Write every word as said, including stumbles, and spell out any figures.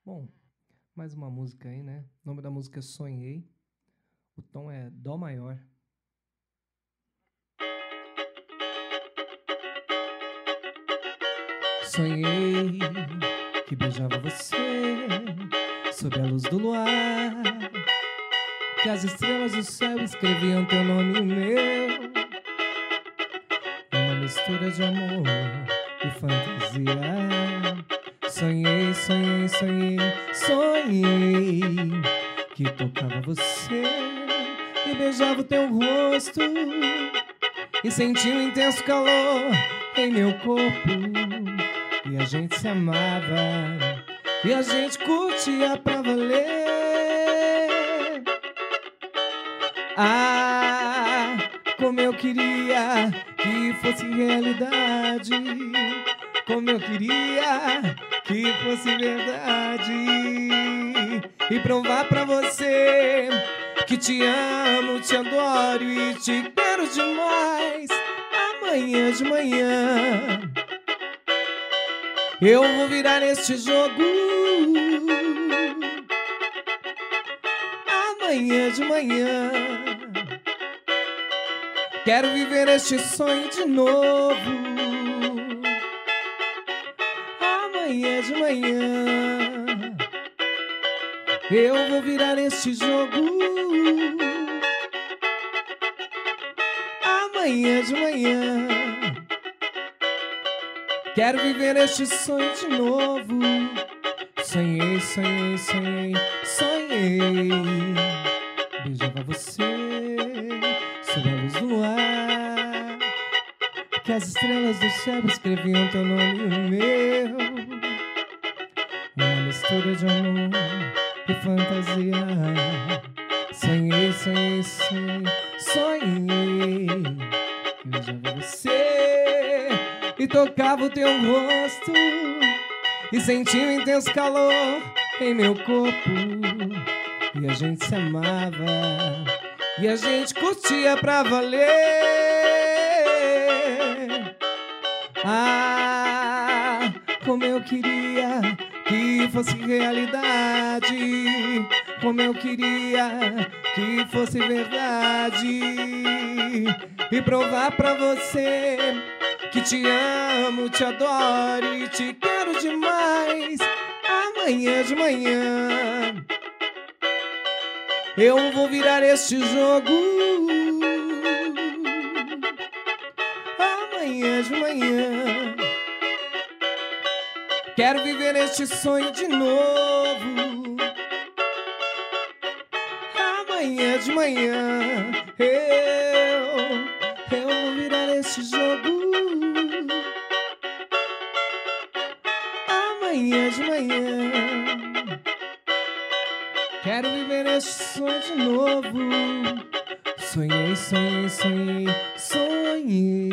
Bom, mais uma música aí, né? O nome da música é Sonhei. O tom é Dó maior. Sonhei que beijava você sob a luz do luar, que as estrelas do céu escreviam teu nome e o meu, uma mistura de amor e fantasia. Sonhei, sonhei, sonhei, sonhei que tocava você e beijava o teu rosto e sentia um intenso calor em meu corpo, e a gente se amava e a gente curtia pra valer. Ah, como eu queria que fosse realidade, como eu queria que fosse verdade, e provar pra você que te amo, te adoro e te quero demais. Amanhã de manhã eu vou virar este jogo. Amanhã de manhã quero viver este sonho de novo. Amanhã de manhã eu vou virar este jogo. Amanhã de manhã quero viver este sonho de novo. Sonhei, sonhei, sonhei, sonhei beijava você sob a luz do luar, que as estrelas do céu escreviam teu nome e o meu, uma mistura de amor e fantasia. Sonhei, sonhei, sonhei, sonhei que beijava você e tocava o teu rosto e sentia um intenso calor em meu corpo, e a gente se amava e a gente curtia pra valer. Ah, como eu queria que fosse realidade, como eu queria que fosse verdade, e provar pra você que te amo, te adoro e te quero demais. Amanhã de manhã eu vou virar este jogo. Amanhã de manhã quero viver este sonho de novo. Amanhã de manhã eu, eu vou virar este jogo. Amanhã de manhã quero viver este sonho de novo. Sonhei, sonhei, sonhei, sonhei.